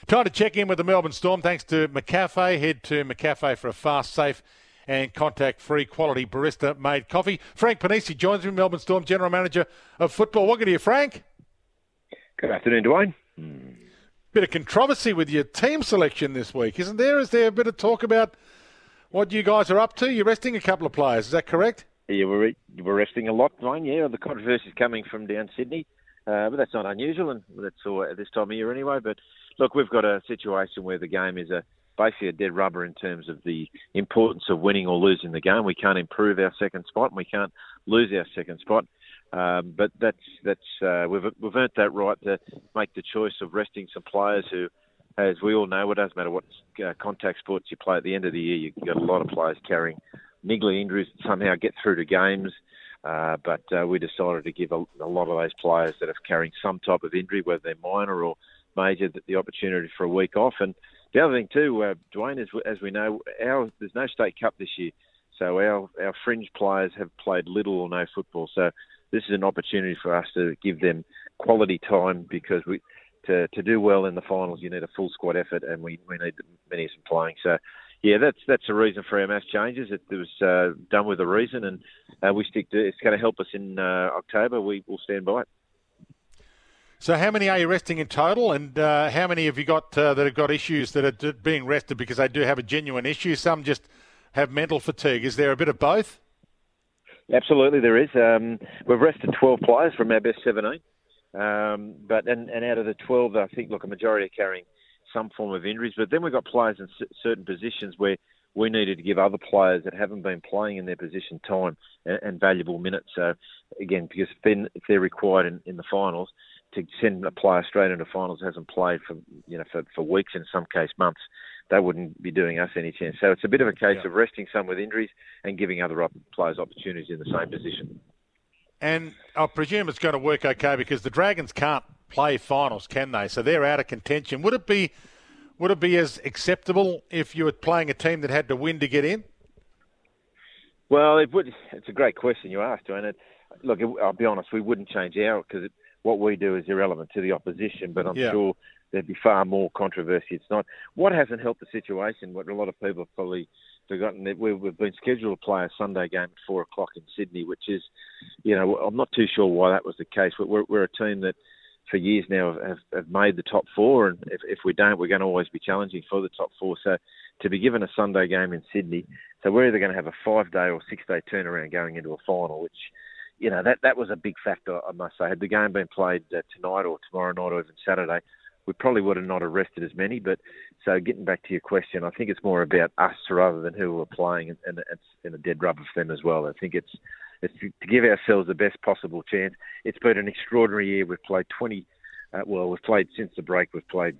Time to check in with the Melbourne Storm. Thanks to McCafe. Head to McCafe for a fast, safe and contact-free quality barista-made coffee. Frank Panisi joins me, Melbourne Storm General Manager of Football. Welcome to you, Frank. Good afternoon, Dwayne. Bit of controversy with your team selection this week, isn't there? Is there a bit of talk about what you guys are up to? You're resting a couple of players, is that correct? Yeah, we're resting a lot, Dwayne. Yeah, the controversy is coming from down Sydney, but that's not unusual, and that's all at this time of year anyway. But look, we've got a situation where the game is basically a dead rubber in terms of the importance of winning or losing the game. We can't improve our second spot, and we can't lose our second spot. But we've earned that right to make the choice of resting some players who, as we all know, it doesn't matter what contact sports you play. At the end of the year, you've got a lot of players carrying niggly injuries that somehow get through to games. But we decided to give a lot of those players that are carrying some type of injury, whether they're minor or major, the opportunity for a week off. And the other thing too, Dwayne, is as we know, there's no state cup this year, so our fringe players have played little or no football. So this is an opportunity for us to give them quality time, because to do well in the finals, you need a full squad effort, and we need many of them playing. So yeah, that's the reason for our mass changes. It was done with a reason, and we stick to. It's going to help us in October. We will stand by it. So how many are you resting in total, and how many have you got that have got issues that are being rested because they do have a genuine issue? Some just have mental fatigue. Is there a bit of both? Absolutely, there is. We've rested 12 players from our best 17. But out of the 12, I think, a majority are carrying some form of injuries. But then we've got players in certain positions where we needed to give other players that haven't been playing in their position time and valuable minutes. So, again, because if they're required in the finals, to send a player straight into finals hasn't played for weeks, in some case months, they wouldn't be doing us any chance. So it's a bit of a case of resting some with injuries and giving other players opportunities in the same position. And I presume it's going to work okay, because the Dragons can't play finals, can they? So they're out of contention. Would it be as acceptable if you were playing a team that had to win to get in? Well, it would. It's a great question you asked, and I'll be honest, we wouldn't change because what we do is irrelevant to the opposition, but I'm sure there'd be far more controversy. It's not. What hasn't helped the situation, what a lot of people have probably forgotten, that we've been scheduled to play a Sunday game at 4 o'clock in Sydney, which is, I'm not too sure why that was the case. We're a team that for years now have made the top four, and if we don't, we're going to always be challenging for the top four. So to be given a Sunday game in Sydney, so we're either going to have a 5-day or 6-day turnaround going into a final, which, that was a big factor, I must say. Had the game been played tonight or tomorrow night or even Saturday, we probably would have not arrested as many. But so getting back to your question, I think it's more about us rather than who we're playing, and it's in a dead rubber for them as well. I think it's to give ourselves the best possible chance. It's been an extraordinary year. We've played 20. We've played since the break. We've played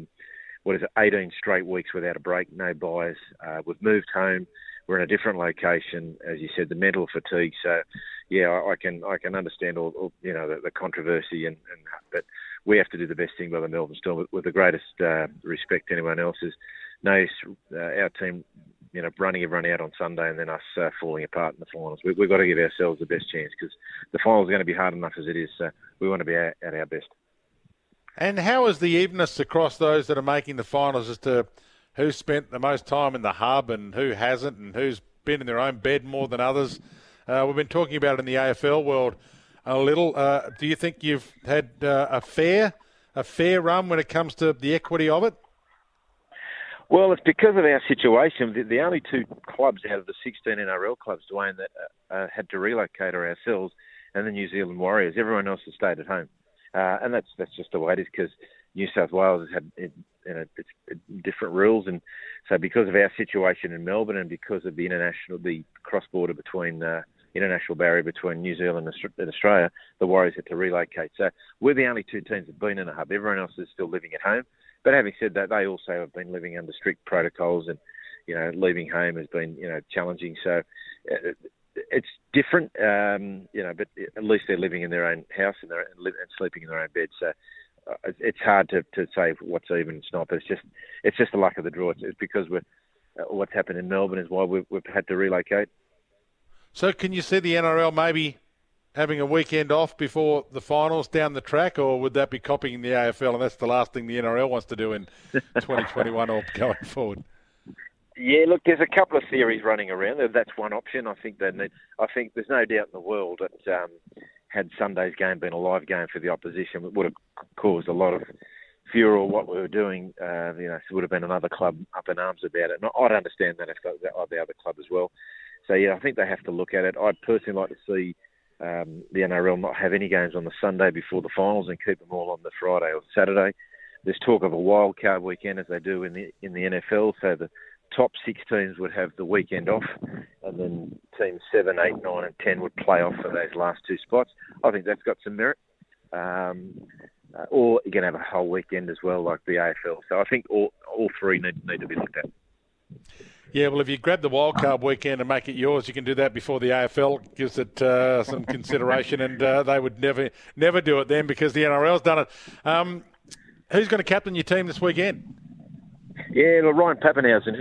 18 straight weeks without a break, no buys. We've moved home. We're in a different location, as you said, the mental fatigue. So, yeah, I can understand all the controversy, but we have to do the best thing by the Melbourne Storm with the greatest respect to anyone else's. No, our team, running everyone out on Sunday and then us falling apart in the finals. We've got to give ourselves the best chance, because the finals are going to be hard enough as it is. So we want to be at our best. And how is the evenness across those that are making the finals as to who spent the most time in the hub and who hasn't, and who's been in their own bed more than others? We've been talking about it in the AFL world a little. Do you think you've had a fair run when it comes to the equity of it? Well, it's because of our situation. The only two clubs out of the 16 NRL clubs, Dwayne, that had to relocate are ourselves and the New Zealand Warriors. Everyone else has stayed at home. And that's just the way it is, because New South Wales has had it's different rules, and so because of our situation in Melbourne and because of the cross-border between international barrier between New Zealand and Australia, the Warriors had to relocate. So we're the only two teams that have been in a hub. Everyone else is still living at home. But having said that, they also have been living under strict protocols, and leaving home has been challenging. So it's different, but at least they're living in their own house and sleeping in their own bed. So it's hard to say what's even and not, but it's just the luck of the draw. It's because what's happened in Melbourne is why we've had to relocate. So can you see the NRL maybe having a weekend off before the finals down the track, or would that be copying the AFL, and that's the last thing the NRL wants to do in 2021 or going forward? Yeah, look, there's a couple of theories running around. That's one option. I think there's no doubt in the world that had Sunday's game been a live game for the opposition, it would have caused a lot of furor. What we were doing, it would have been another club up in arms about it. And I'd understand that if the other club as well. So yeah, I think they have to look at it. I'd personally like to see the NRL not have any games on the Sunday before the finals and keep them all on the Friday or Saturday. There's talk of a wild card weekend as they do in the NFL. So the top 6 teams would have the weekend off, and then teams 7, 8, 9 and 10 would play off for those last 2 spots. I think that's got some merit. Or you're going to have a whole weekend as well, like the AFL. So I think all 3 need to be looked at. Yeah, well, if you grab the wildcard weekend and make it yours, you can do that before the AFL gives it some consideration, and they would never do it then because the NRL's done it. Who's going to captain your team this weekend? Yeah, well, Ryan Papenhuyzen,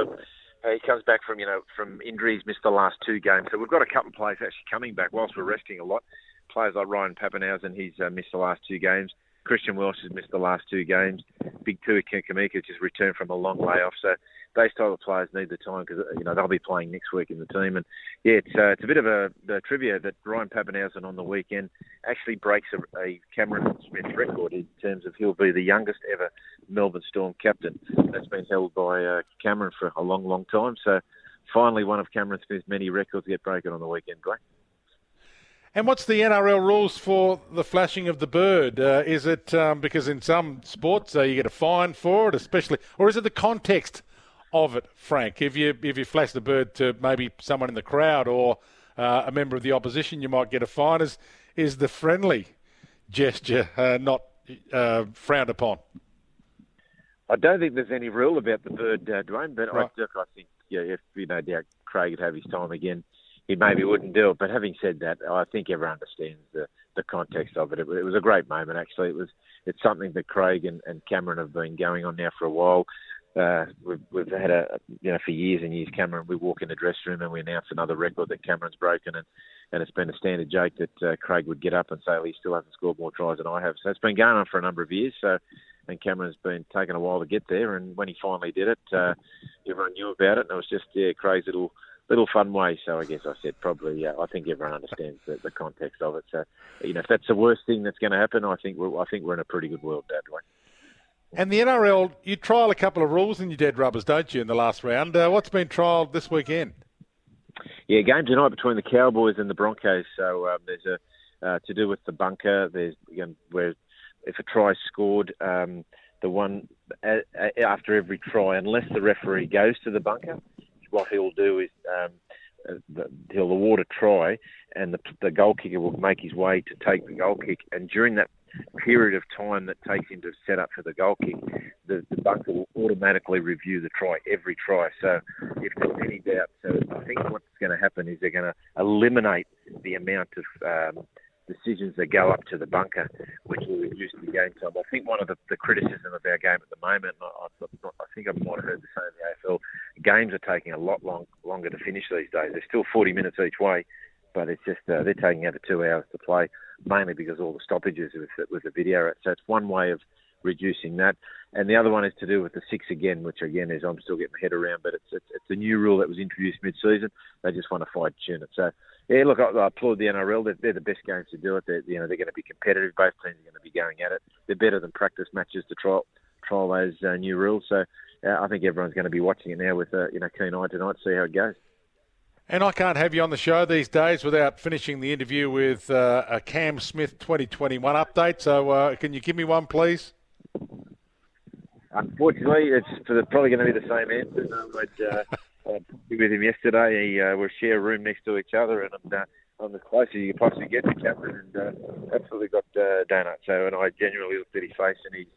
he comes back from injuries, missed the last 2 games. So we've got a couple of players actually coming back whilst we're resting a lot. Players like Ryan Papenhuyzen, he's missed the last 2 games. Christian Welch has missed the last 2 games. Big Tui Kamika just returned from a long layoff. So those type of players need the time because they'll be playing next week in the team. And yeah, it's a bit of the trivia that Ryan Papenhuyzen on the weekend actually breaks a Cameron Smith record in terms of he'll be the youngest ever Melbourne Storm captain. That's been held by Cameron for a long, long time. So finally, one of Cameron Smith's many records get broken on the weekend, Glenn. And what's the NRL rules for the flashing of the bird? Is it because in some sports you get a fine for it, especially, or is it the context of it, Frank? If you flash the bird to maybe someone in the crowd or a member of the opposition, you might get a fine. Is the friendly gesture not frowned upon? I don't think there's any rule about the bird, Dwayne, but right. I think if no doubt Craig would have his time again, he maybe wouldn't do it. But having said that, I think everyone understands the context of it. It was a great moment, actually. It's something that Craig and Cameron have been going on now for a while. We've had for years and years, Cameron, we walk in the dressing room and we announce another record that Cameron's broken, and it's been a standard joke that Craig would get up and say, well, he still hasn't scored more tries than I have. So it's been going on for a number of years. And Cameron's been taking a while to get there, and when he finally did it, everyone knew about it, and it was just Craig's little fun way. So I guess I said probably. I think everyone understands the context of it. So if that's the worst thing that's going to happen, I think we're in a pretty good world that way. And the NRL, you trial a couple of rules in your dead rubbers, don't you, in the last round? What's been trialled this weekend? Yeah, game tonight between the Cowboys and the Broncos. So there's to do with the bunker. There's where if a try is scored, the one after every try, unless the referee goes to the bunker, what he'll do is he'll award a try, and the goal kicker will make his way to take the goal kick. And during that period of time that takes him to set up for the goal kick, the bunker will automatically review the try, every try. So if there's any doubt, so I think what's going to happen is they're going to eliminate the amount of decisions that go up to the bunker, which will reduce the game time. I think one of the criticism of our game at the moment, and I think I might have heard the same in the AFL, games are taking a lot longer to finish these days. They're still 40 minutes each way, but it's just they're taking over 2 hours to play, mainly because all the stoppages with the video. So it's one way of reducing that. And the other one is to do with the 6 again, which again is I'm still getting my head around, but it's a new rule that was introduced mid-season. They just want to fine-tune it. So yeah, look, I applaud the NRL. They're the best games to do it. They're going to be competitive. Both teams are going to be going at it. They're better than practice matches to trial those new rules. So I think everyone's going to be watching it now with keen eye tonight to see how it goes. And I can't have you on the show these days without finishing the interview with a Cam Smith 2021 update. So can you give me one, please? Unfortunately, it's probably going to be the same answer. I was with him yesterday. We share a room next to each other, and I'm as close as you can possibly get to Cameron, and absolutely got donut. So, and I genuinely looked at his face, and he's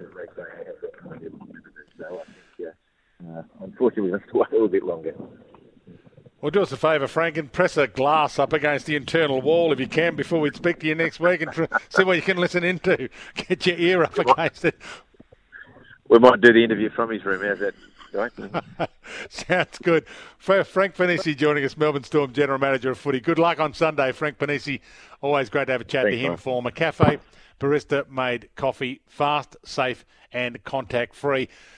so I think, unfortunately, we have to wait a little bit longer. Well, do us a favour, Frank, and press a glass up against the internal wall if you can before we speak to you next week and see what you can listen into. Get your ear up against it. We might do the interview from his room. How's that, right? Sounds good. Frank Panisi joining us, Melbourne Storm General Manager of Footy. Good luck on Sunday, Frank Panisi. Always great to have a chat to him. Former cafe barista made coffee fast, safe and contact-free.